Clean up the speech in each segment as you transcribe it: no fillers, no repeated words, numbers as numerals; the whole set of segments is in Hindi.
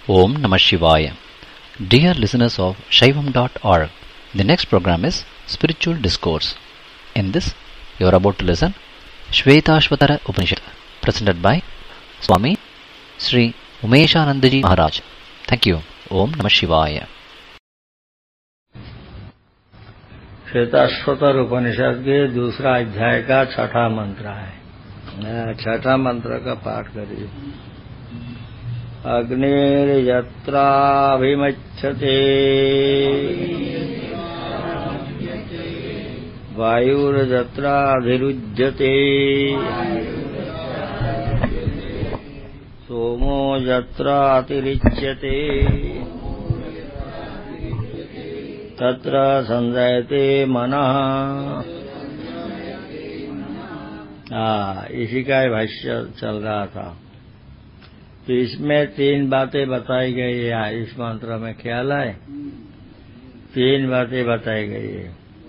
Om Namah Shivaya. Dear listeners of Shaivam.org, the next program is Spiritual Discourse. In this, you are about to listen Shvetashvatara Upanishad, presented by Swami Sri Umeshanandaji Maharaj. Thank you. Om Namah Shivaya. Shvetashvatara उपनिषद के दूसरा अध्याय का छठा मंत्र है। छठा मंत्र का पाठ करिए। अग्निर्यत्राभिमच्छते वायुर्यत्राधिरुज्यते सोमो यत्रातिरिच्यते तत्र संजयते मनः। इसी का भाष्य चल रहा था। तो इसमें तीन बातें बताई गई है। इस मंत्र में ख्याल है, तीन बातें बताई गई है,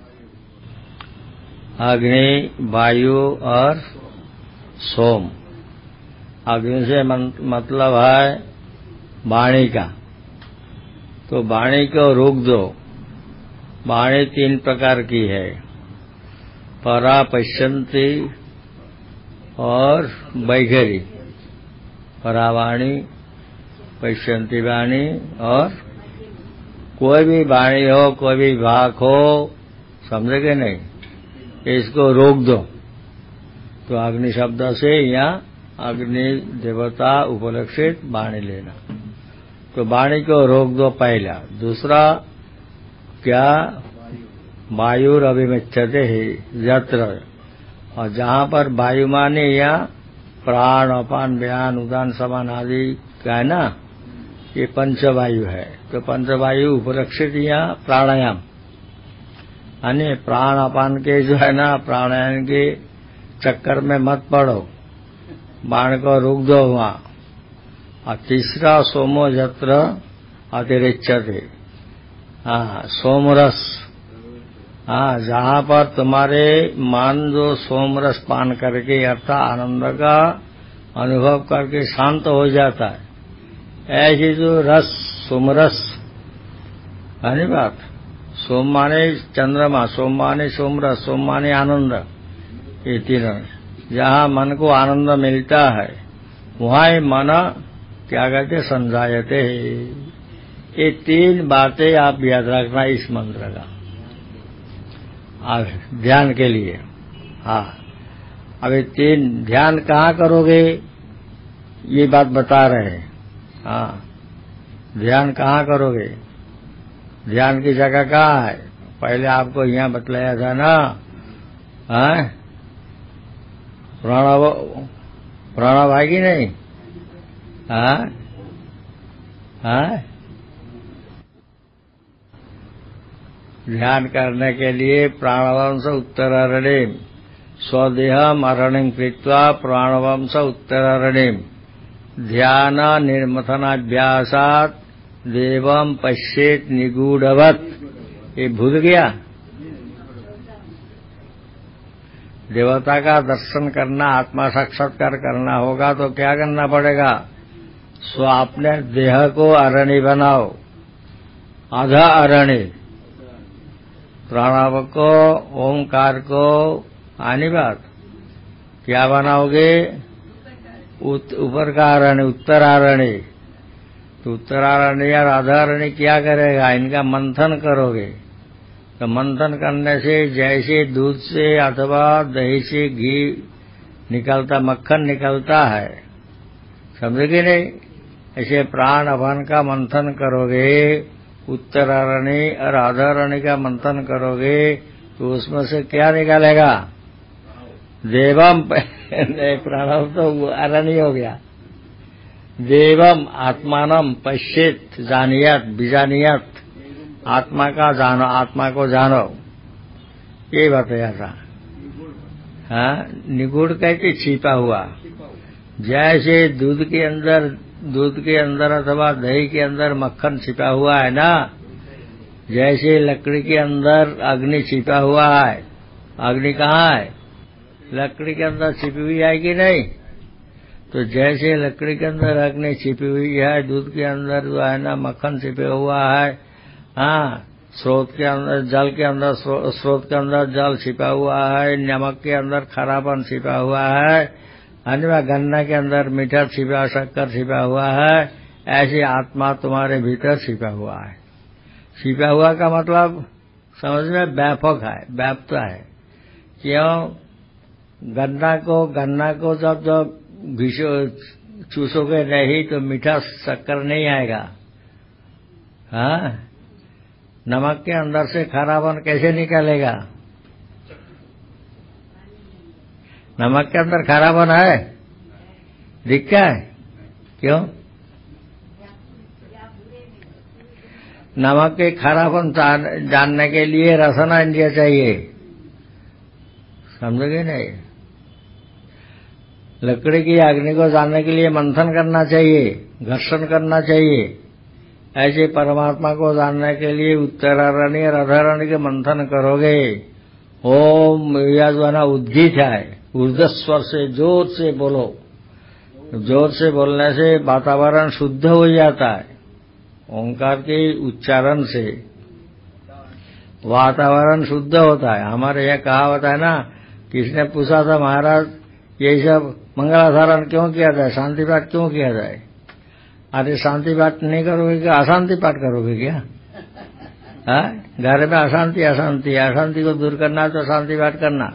अग्नि, वायु और सोम। अग्नि से मतलब है वाणी का, तो वाणी को रोक दो। वाणी तीन प्रकार की है, परा, पश्यन्ति और वैखरी। परावाणी, पश्यन्ति वाणी, और कोई भी वाणी हो, कोई भी वाक हो, समझेगे नहीं, इसको रोक दो। तो अग्नि शब्द से यहाँ अग्नि देवता उपलक्षित वाणी लेना। तो वाणी को रोक दो पहला। दूसरा क्या, वायुरभिमुच्यते यत्र, और जहाँ पर वायु माने या प्राण, अपान, व्यान, उदान, समान आदि का है ना, ये पंचवायु है। तो पंचवायु उपलक्षित यहाँ प्राणायाम, यानी प्राण अपान के जो है ना, प्राणायाम के चक्कर में मत पड़ो, बाण को रोक दो वहाँ। और तीसरा सोमो यत्र अतिरिच्यते, सोमरस, जहाँ पर तुम्हारे मन जो सोमरस पान करके अर्थात आनंद का अनुभव करके शांत हो जाता है, ऐसी जो रस, सोमरस है नहीं बात। सोम माने चंद्रमा, सोम माने सोमरस, सोम माने आनंद, ये तीनों। जहाँ मन को आनंद मिलता है वहाँ ही मन क्या कहते, संजायते। ये तीन बातें आप याद रखना इस मंत्र का ध्यान के लिए। अब ये तीन ध्यान कहाँ करोगे, ये बात बता रहे हैं। ध्यान कहाँ करोगे, ध्यान की जगह कहाँ है, पहले आपको यहाँ बतलाया था ना। प्रणव है कि नहीं? ध्यान करने के लिए प्राणवंश उत्तरारणीम स्वदेहम अरणिम कृत्वा प्राणवंश उत्तरारणीम ध्यान निर्मथनाभ्यासात देवम पश्येत निगूढ़वत। ये भूल गया? देवता का दर्शन करना, आत्मा साक्षात्कार करना होगा तो क्या करना पड़ेगा? सो अपने देह को अरणी बनाओ, आधा अरणी, प्रणव को, ओंकार को, आनी बात क्या बनाओगे? ऊपर का अरणी, उत्तरारणी। तो उत्तरारणी या आधारणी क्या करेगा? इनका मंथन करोगे। तो मंथन करने से जैसे दूध से अथवा दही से घी निकलता, मक्खन निकलता है, समझेगे नहीं? ऐसे प्राण अपान का मंथन करोगे, उत्तरारणी और आधारणी का मंथन करोगे, तो उसमें से क्या निकलेगा? देवम प्रणव तो अरणी हो गया। देवम आत्मानम पश्येत जानियत विजानियत, आत्मा का जानो, आत्मा को जानो, ये बताया था। निगूढ़ कहते छिपा हुआ। जैसे दूध के अंदर अथवा दही के अंदर मक्खन छिपा हुआ है ना, जैसे लकड़ी के अंदर अग्नि छिपा हुआ है। अग्नि कहाँ है? लकड़ी के अंदर छिपी हुई है कि नहीं? तो जैसे लकड़ी के अंदर अग्नि छिपी हुई है, दूध के अंदर जो है ना मक्खन छिपे हुआ है, हाँ, स्रोत के अंदर जल के अंदर स्रोत के अंदर जल छिपा हुआ है, नमक के अंदर खरापन छिपा हुआ है, अन्य गन्ना के अंदर मीठा छिपा, शक्कर छिपा हुआ है, ऐसे आत्मा तुम्हारे भीतर छिपा हुआ है। छिपा हुआ का मतलब समझ में व्यापक है, व्याप्त है। क्यों? गन्ना को जब चूसोगे नहीं तो मीठा शक्कर नहीं आएगा। हाँ, नमक के अंदर से खारापन कैसे निकलेगा? नमक के अंदर खारापन है, दिखता है। क्यों? नमक के खारापन जानने के लिए रसना इंद्रिय चाहिए, समझोगे नहीं? लकड़ी की अग्नि को जानने के लिए मंथन करना चाहिए, घर्षण करना चाहिए। ऐसे परमात्मा को जानने के लिए उत्तरारण्य और अधरारण्य के मंथन करोगे। ओम, यह जो है ना उद्गीत है, ऊर्ध्व स्वर से जोर से बोलो। जोर से बोलने से वातावरण शुद्ध हो जाता है। ओंकार के उच्चारण से वातावरण शुद्ध होता है। हमारे यहाँ कहावत है ना, किसने पूछा था महाराज ये सब मंगलाधारण क्यों किया जाए, शांति पाठ क्यों किया जाए? अरे शांति पाठ नहीं करोगे क्या अशांति पाठ करोगे क्या? घर में अशांति को दूर करना है तो शांति पाठ करना।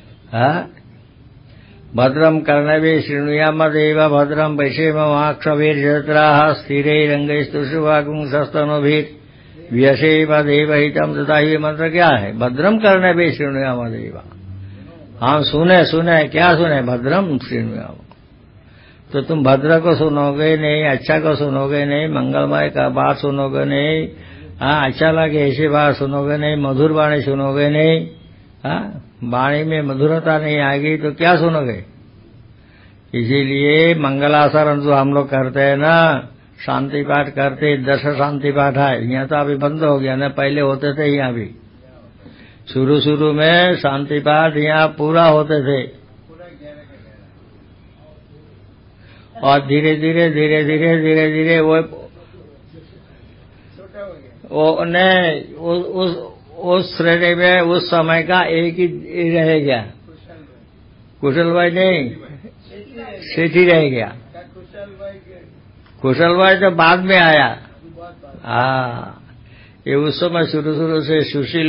भद्रम कर्णवे शृणुयाम देव भद्रम वैषेमवाक्षवीर्यत्राः स्थिरैरङ्गैस्तुष्टुवागुंसस्तनोभिः व्यसेम देवहितं तथा ये मंत्र क्या है? भद्रम कर्णवे शृणुयाम देव। हाँ, सुने क्या सुने? भद्रम शृणुयाम। तो तुम भद्र को सुनोगे नहीं, अच्छा को सुनोगे नहीं, मंगलमय का बात सुनोगे नहीं, हाँ, अच्छा लगे ऐसी बात सुनोगे नहीं, मधुर वाणी सुनोगे नहीं, हाँ, वाणी में मधुरता नहीं आएगी तो क्या सुनोगे? इसीलिए मंगलाचरण जो हम लोग करते हैं ना, शांति पाठ करते, 10 शांति पाठ है। यहाँ तो अभी बंद हो गया ना, पहले होते थे यहाँ भी। शुरू में शांति पाठ यहाँ पूरा होते थे, और धीरे धीरे वो नहीं उस श्रेणी में उस समय का एक ही रह गया। कुशल भाई नहीं, सेठी रह गया। कुशल भाई तो बाद में आया। हाँ, ये उस समय शुरू से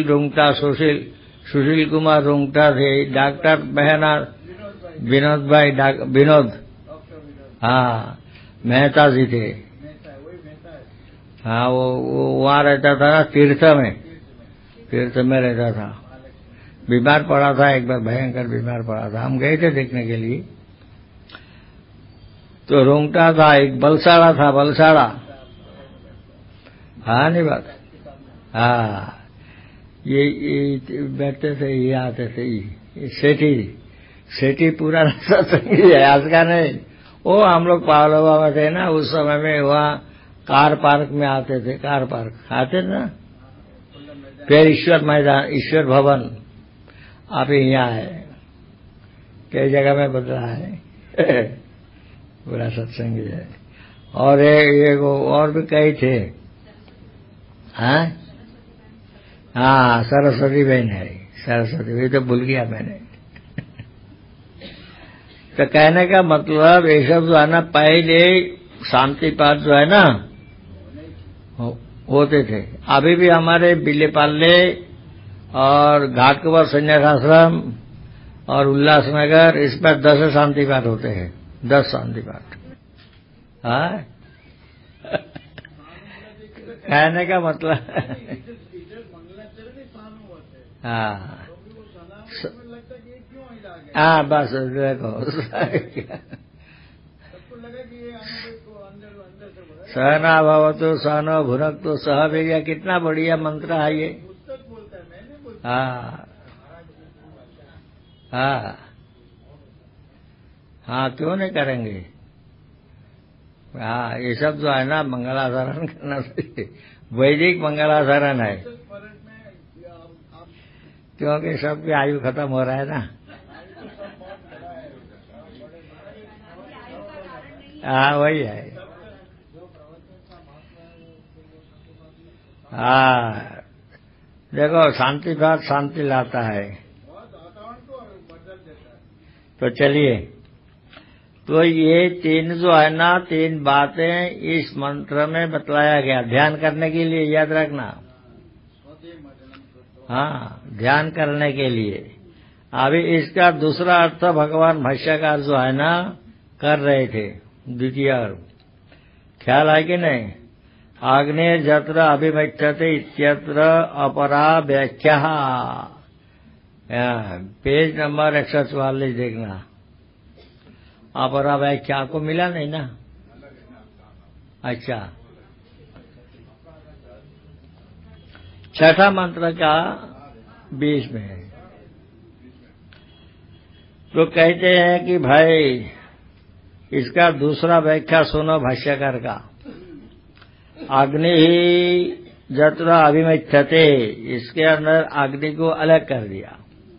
सुशील कुमार रुंगटा थे, डॉक्टर बहना विनोद, हाँ, मेहता जी थे। हाँ, वो वहाँ रहता था ना, तीर्थ में रहता था। बीमार पड़ा था एक बार, भयंकर बीमार पड़ा था। हम गए थे देखने के लिए। तो रोंगटा था, एक बलसाड़ा था, हाँ, नहीं बात, हाँ, ये बैठते थे, ये आते थे, सेठी पूरा सत्संगी है, आज का नहीं। वो हम लोग पावलोवा में थे ना, उस समय में वहाँ कार पार्क में आते थे, आते थे ना। फिर ईश्वर भवन आप यहाँ है, कई जगह में बदला है। पूरा सत्संगी है। और एक और भी कई थे। हाँ, सरस्वती बहन है, सरस्वती बहन तो भूल गया मैंने। तो कहने का मतलब ये सब जो है ना, पहले शांति पाठ जो है ना होते थे। अभी भी हमारे बिल्लेपाल्ले और घाटकुपर संन्यास आश्रम और उल्लासनगर, इस पर 10 शांति पाठ होते हैं, 10 शांति पाठ। हाँ, कहने का मतलब हाँ, बस देखो सहना भवतु सहनो भुनक्तु सह वीर्यः, कितना बढ़िया मंत्र है ये। हाँ, क्यों नहीं करेंगे? हाँ, ये सब जो है ना मंगलाचरण करना चाहिए, वैदिक मंगलाचरण है। क्योंकि सबकी आयु खत्म हो रहा है ना। हाँ वही है। हाँ देखो, शांति बात शांति लाता है। तो चलिए, तो ये तीन जो है ना, तीन बातें इस मंत्र में बतलाया गया ध्यान करने के लिए, याद रखना। हाँ, ध्यान करने के लिए। अभी इसका दूसरा अर्थ भगवान भाष्यकार जो है ना कर रहे थे, द्वितीय अर्थ। ख्याल है कि नहीं? आग्नेय जत्र अभिमच्छते इत्यत्र अपरा व्याख्या। पेज नंबर 144 देखना। अपरा व्याख्या आपको मिला नहीं ना? अच्छा, छठा मंत्र का 20 में है। तो कहते हैं कि भाई इसका दूसरा व्याख्या सुनो भाष्यकार का। अग्नि ही जत्र अभिमच्छते, इसके अंदर अग्नि को अलग कर दिया,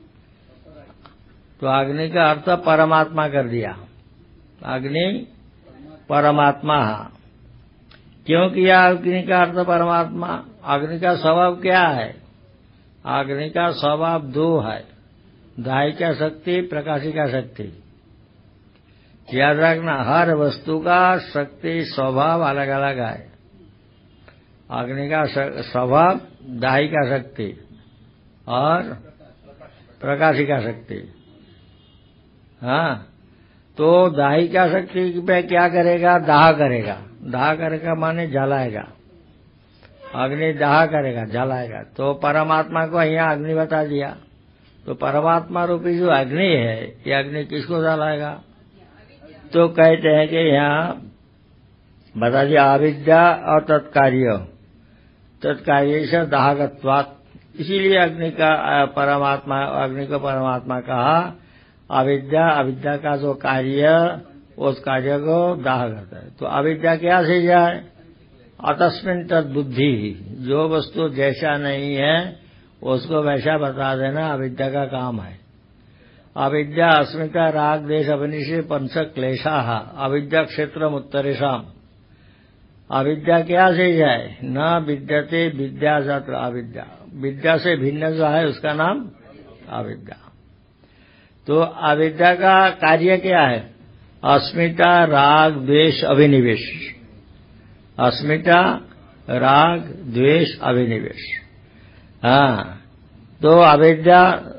तो अग्नि का अर्थ परमात्मा कर दिया। अग्नि परमात्मा। क्यों किया अग्नि का अर्थ परमात्मा? अग्नि का स्वभाव क्या है? अग्नि का स्वभाव दो है, दायिका शक्ति, प्रकाशिका शक्ति। याद रखना, हर वस्तु का शक्ति स्वभाव अलग अलग है। अग्नि का स्वभाव दायिका शक्ति और प्रकाशिका शक्ति। हाँ, तो दायिका शक्ति पे क्या करेगा? दाह करेगा। दाह करेगा माने जलाएगा। अग्नि दाह करेगा, जलाएगा। तो परमात्मा को यहाँ अग्नि बता दिया। तो परमात्मा रूपी जो अग्नि है, ये अग्नि किसको जलाएगा? तो कहते हैं कि यहाँ बता दिया अविद्या और तत्कार्य, तत्कार्य से दाहकत्वात्। इसीलिए अग्नि का परमात्मा, अग्नि को परमात्मा कहा। अविद्या, अविद्या का जो कार्य, उस कार्य को दाह करता है। तो अविद्या क्या से जाए? अतस्मिन् तद्बुद्धि, जो वस्तु जैसा नहीं है उसको वैसा बता देना अविद्या का काम है। अविद्या अस्मिता राग देश अभिनिषे पंच क्लेशा, अविद्या क्षेत्रम उत्तरेशम। अविद्या क्या से जाए? न विद्यते विद्या जात्र अविद्या, विद्या से भिन्न जो है उसका नाम अविद्या। तो अविद्या का कार्य क्या है? अस्मिता राग द्वेष अभिनिवेश। अस्मिता राग द्वेष अभिनिवेश। हाँ, तो अविद्या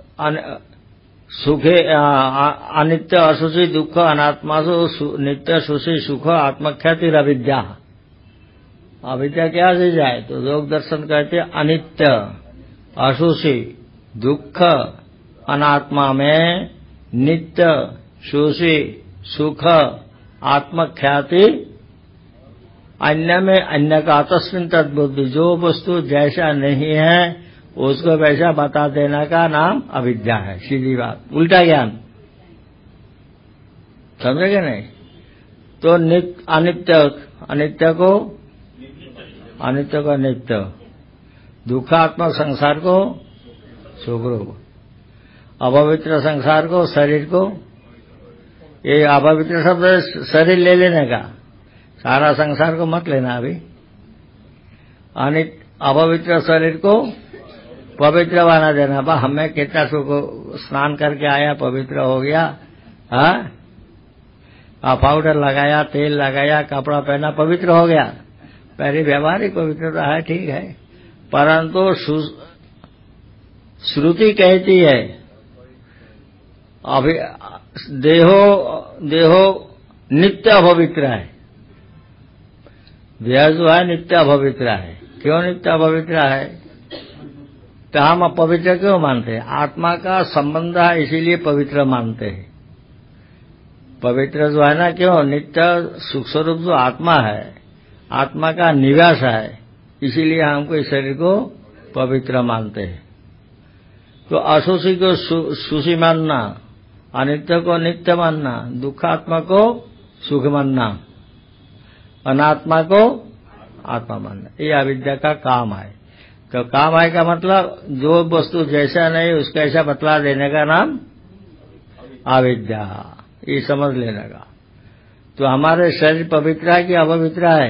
सुखे अनित्य असुषी दुख अनात्मासु नित्य सुषी सुख आत्मख्यातिर अविद्या। अविद्या क्या से जाए? तो योग दर्शन कहते अनित्य असुषी दुख अनात्मा में नित्य सुषी सुख आत्मख्याति, अन्य में अन्य का तस्मिन् तद्बुद्धि, जो वस्तु जैसा नहीं है उसको वैसा बता देने का नाम अविद्या है। सीधी बात, उल्टा ज्ञान। समझेगे नहीं? तो अनित्य, अनित्य को अनित्य को नित्य, दुखात्मक संसार को सुखरूप, अपवित्र संसार को, शरीर को, ये अपवित्र शब्द शरीर ले लेने का, सारा संसार को मत लेना अभी। अपवित्र शरीर को पवित्र बना देना। बा हमें कितना सुख, स्नान करके आया पवित्र हो गया, हाँ, पाउडर लगाया, तेल लगाया, कपड़ा पहना, पवित्र हो गया। पहले व्यवहारिक पवित्रता है, ठीक है, परंतु श्रुति कहती है अभी देहो नित्य अपवित्र है। देह जो है नित्य अपवित्र है। क्यों नित्य अपवित्र है? तो हम अपवित्र क्यों मानते हैं? आत्मा का संबंध है इसीलिए पवित्र मानते हैं। पवित्र जो है ना, क्यों? नित्य सुख स्वरूप जो आत्मा है, आत्मा का निवास है, इसीलिए हमको इस शरीर को पवित्र मानते हैं। तो अशुषि को सुषि मानना, अनित्य को नित्य मानना, दुखात्मा को सुख मानना, अनात्मा को आत्मा मानना, ये अविद्या का काम है। तो काम है का मतलब जो वस्तु जैसा नहीं उसका ऐसा बतला देने का नाम अविद्या, ये समझ लेने का। तो हमारे शरीर पवित्र है कि अपवित्र है?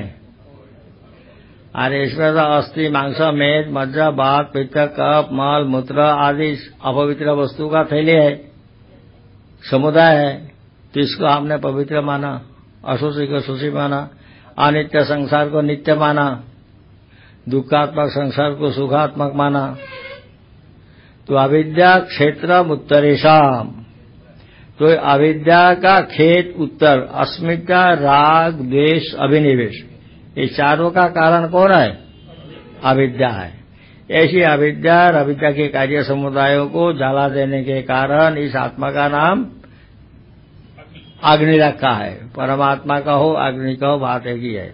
अरे इसमें तो अस्थि, मांस, मेद, मज्जा, बात, पित्त, कफ, मल, मूत्र आदि अपवित्र वस्तु का थैली है, समुदाय है। तो इसको हमने पवित्र माना, अशुचि को शुचि माना, अनित्य संसार को नित्य माना, दुखात्मक संसार को सुखात्मक माना। तो अविद्या क्षेत्र उत्तरेशम, तो अविद्या का खेत उत्तर, अस्मिता, राग, द्वेष, अभिनिवेश, ये चारों का कारण कौन है? अविद्या है। ऐसी अविद्या और अविद्या के कार्य समुदायों को जला देने के कारण इस आत्मा का नाम अग्नि रखा है। परमात्मा का हो, अग्नि का हो, बात एक ही है।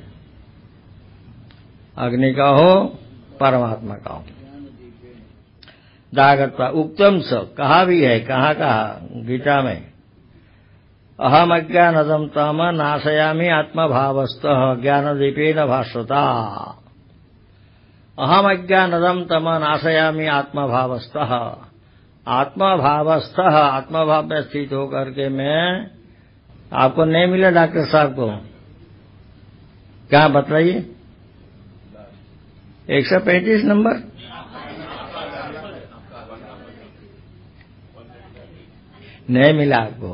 अग्नि का हो, परमात्मा का हो। दागत्वा उक्तम स, कहा भी है, कहा गीता में, अहम अज्ञानदम तम नाशयामि आत्मभावस्तः ज्ञानदीपेन भास्वता। अहम अज्ञानदम तम नाशयामि आत्मभावस्तः, आत्मभावस्थः, आत्मभाव में स्थित होकर के मैं, आपको नहीं मिला डॉक्टर साहब को? क्या बताइए? 135 नंबर नहीं मिला आपको?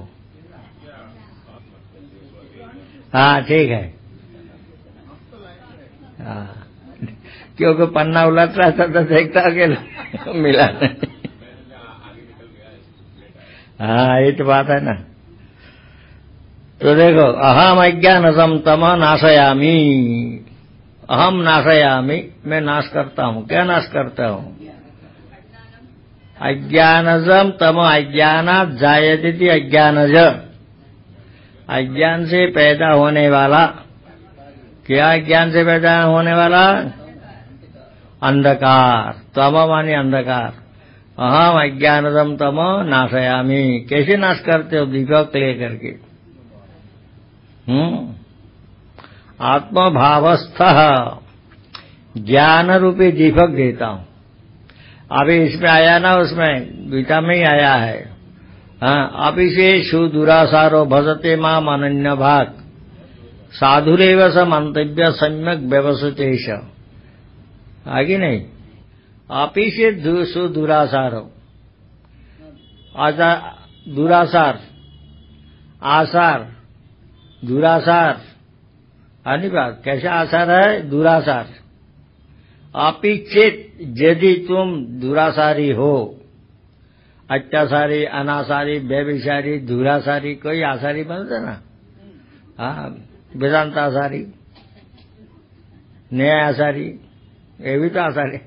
हाँ ठीक है। हाँ, क्योंकि पन्ना उलट रहा था तो देखता कि मिला नहीं। हाँ ये तो बात है ना। तो देखो, अहम अज्ञानजम तम नाशयामी, अहम नाशयामी, मैं नाश करता हूँ। क्या नाश करता हूँ? अज्ञानजम तम, अज्ञानात् जायते अज्ञानज, अज्ञान से पैदा होने वाला। क्या अज्ञान से पैदा होने वाला? अंधकार। तम मानी अंधकार। अहम अज्ञानदम तम नाशयामी, कैसे नाश करते हो? दीपक लेकर के। आत्मभावस्थः, ज्ञान रूपी दीपक देता हूं। अभी इसमें आया ना, उसमें गीता में ही आया है। हाँ, अभी से सुदुरासारो भजते माम अनन्य भाग, साधुरेव स मंतव्य सम्यक व्यवसुतेश। आगे नहीं, आपी से सुदुरासारो, दुरासार, आसार, दुरासार, आनी बात, कैसा आसार है? दुरासार। आपी चेत, यदि तुम दुरासारी हो, अत्याचारी, अनासारी, व्यभिचारी, दुरासारी, कोई आसारी बनते ना। हाँ, वेदांत आसारी, न्याय आसारी, ये भी तो आसारी।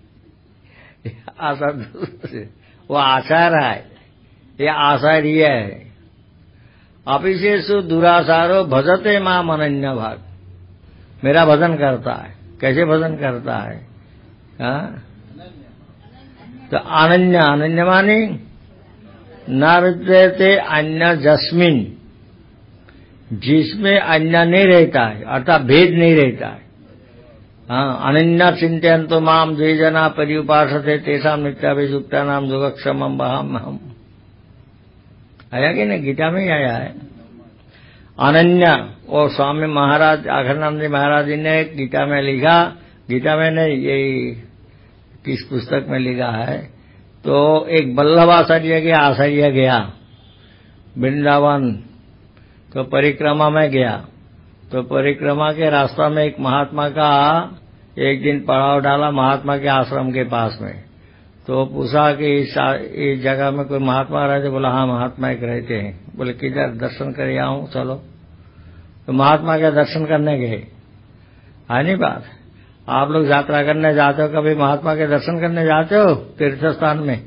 आसार वो आचार है, ये आसार्य है। अपिशेषु दुरासारो भजते माम अनन्य भाग, मेरा भजन करता है। कैसे भजन करता है? हाँ, तो अनन्य, अनन्य माने न विद्यते अन्य जस्मिन, जिसमें अन्य नहीं रहता है, अर्थात भेद नहीं रहता है। हाँ, अनन्य चिंतयन्तो माम द्वे जना पर्युपासते तेषां नित्याभियुक्तानां योगक्षेमं वहाम्यहम्। आया कि नहीं? गीता में ही आया है अनन्य। और स्वामी महाराज अखंडानंद जी महाराज जी ने गीता में लिखा, गीता में नहीं, ये किस पुस्तक में लिखा है, तो एक वल्लभ आचार्य गया वृंदावन, तो परिक्रमा में गया। तो परिक्रमा के रास्ता में एक महात्मा का एक दिन पड़ाव डाला, महात्मा के आश्रम के पास में। तो पूछा कि इस जगह में कोई महात्मा रहते? बोला हाँ, महात्मा एक रहते हैं। बोले किधर? दर्शन कर आऊं, चलो। तो महात्मा के दर्शन करने गए। है नहीं बात? आप लोग यात्रा करने जाते हो, कभी महात्मा के दर्शन करने जाते हो तीर्थ स्थान में?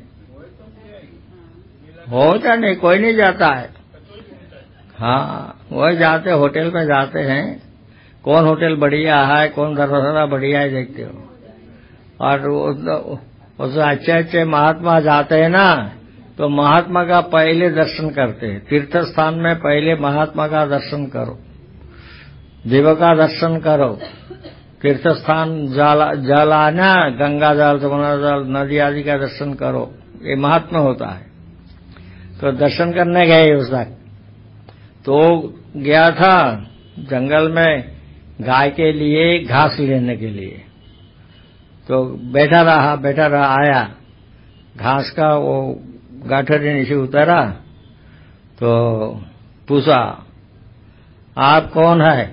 होता नहीं, कोई नहीं जाता है। हाँ, वही जाते, होटल में जाते हैं। कौन होटल बढ़िया है, कौन धर्मशाला बढ़िया है देखते हो। और उसमें अच्छे अच्छे महात्मा जाते हैं ना, तो महात्मा का पहले दर्शन करते हैं। तीर्थ स्थान में पहले महात्मा का दर्शन करो, देव का दर्शन करो। तीर्थ स्थान जल आना, गंगा जल, जमुना जल, नदी आदि का दर्शन करो, ये महात्मा होता है। तो दर्शन करने गए उस तक, तो गया था जंगल में गाय के लिए घास लेने के लिए। तो बैठा रहा आया, घास का वो गाठरी नीचे उतारा तो पूछा, आप कौन है?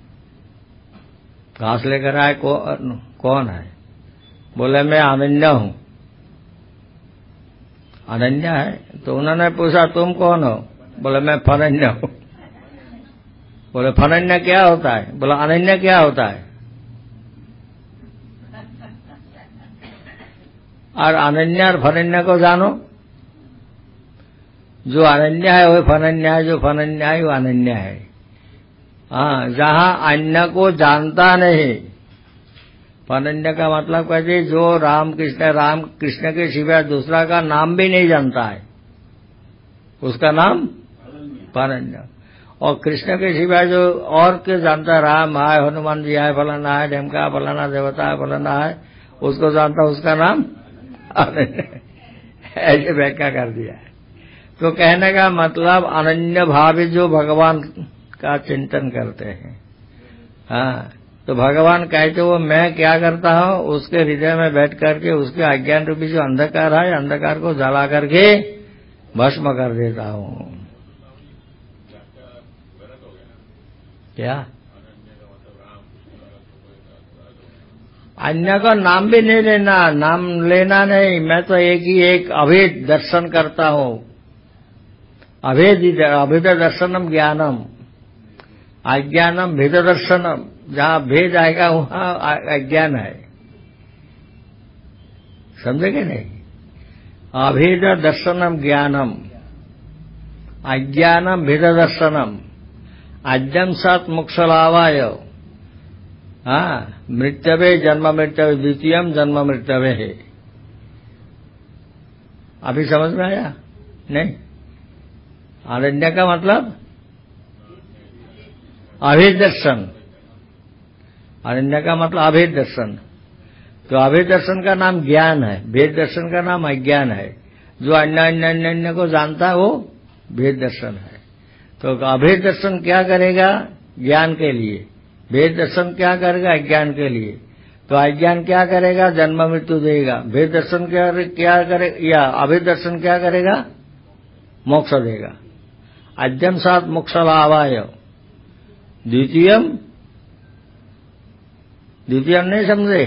घास लेकर आए, कौन है? बोले मैं अनन्या हूं। अनन्या है? तो उन्होंने पूछा तुम कौन हो? बोले मैं फनन्या हूं। बोले फनन्या क्या होता है? बोला अनन्या क्या होता है? और अनन्या और फनन्या को जानो। जो अनन्या है वो फनन्या है, जो फनन्या है वो अनन्या है। हाँ, जहां अन्य को जानता नहीं, फनन्या का मतलब कहते जो राम कृष्ण के सिवाय दूसरा का नाम भी नहीं जानता है, उसका नाम फनन्या। और कृष्ण के सिवाय जो और के जानता है, राम है, हनुमान जी है, फलाना है, ढेमका फलाना देवता है, फलाना है, उसको जानता, उसका नाम ऐसे व्याख्या कर दिया है। तो कहने का मतलब अनन्य भावी जो भगवान का चिंतन करते हैं। हाँ, तो भगवान कहते वो मैं क्या करता हूँ, उसके हृदय में बैठ करके उसके अज्ञान रूपी जो अंधकार है, अंधकार को जला करके भस्म कर देता हूँ। क्या अन्य का नाम भी नहीं लेना, नाम लेना नहीं। मैं तो एक अभेद दर्शन करता हूँ। अभेद दर्शनम ज्ञानम, अज्ञानम भेद दर्शनम। जहां भेद आएगा वहां अज्ञान है, समझेंगे नहीं? अभेद दर्शनम ज्ञानम, अज्ञानम भेद दर्शनम, अज्ञम सत मोक्षलावाय। हाँ, मृत्यवे जन्म मृत्यवे, द्वितीयम जन्म मृत्यवे है। अभी समझ में आया नहीं? अनन्या का मतलब अभेद दर्शन। अनन्या का मतलब अभेद दर्शन। तो अभेद दर्शन का नाम ज्ञान है, भेद दर्शन का नाम अज्ञान है। जो अन्य को जानता है वो भेद दर्शन है। तो अभेद दर्शन क्या करेगा? ज्ञान के लिए। भेद दर्शन क्या करेगा? अज्ञान के लिए। तो अज्ञान क्या करेगा? जन्म मृत्यु देगा। भेद दर्शन क्या करेगा, या अभेद दर्शन क्या करेगा? मोक्ष देगा। अद्यम सात मोक्ष लाभाय, द्वितीयम नहीं समझे?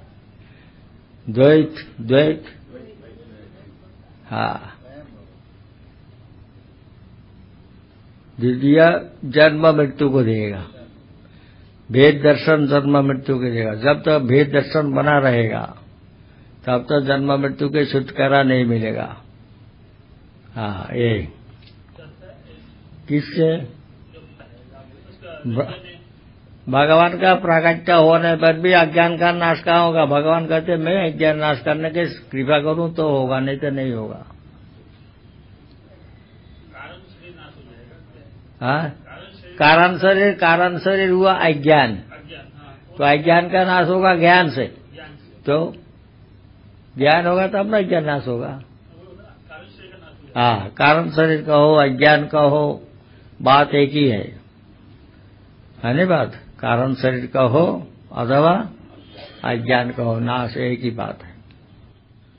द्वैत। हाँ, द्वितीय जन्म मृत्यु को देगा। भेद दर्शन जन्म मृत्यु को देगा। जब तक भेद दर्शन बना रहेगा तब तक जन्म मृत्यु के छुटकारा नहीं मिलेगा। हाँ, ये किससे? भगवान का प्राकट्य होने पर भी अज्ञान का नाश कहाँ होगा? भगवान कहते मैं अज्ञान नाश करने के कृपा करूं तो होगा, नहीं तो नहीं होगा। हाँ, कारण शरीर हुआ अज्ञान। तो अज्ञान का नाश होगा ज्ञान से। तो ज्ञान होगा तब ना अज्ञान नाश होगा। हाँ, कारण शरीर का हो, अज्ञान का हो, बात एक ही है नहीं? बात कारण शरीर का हो अथवा अज्ञान का हो, नाश एक ही बात है।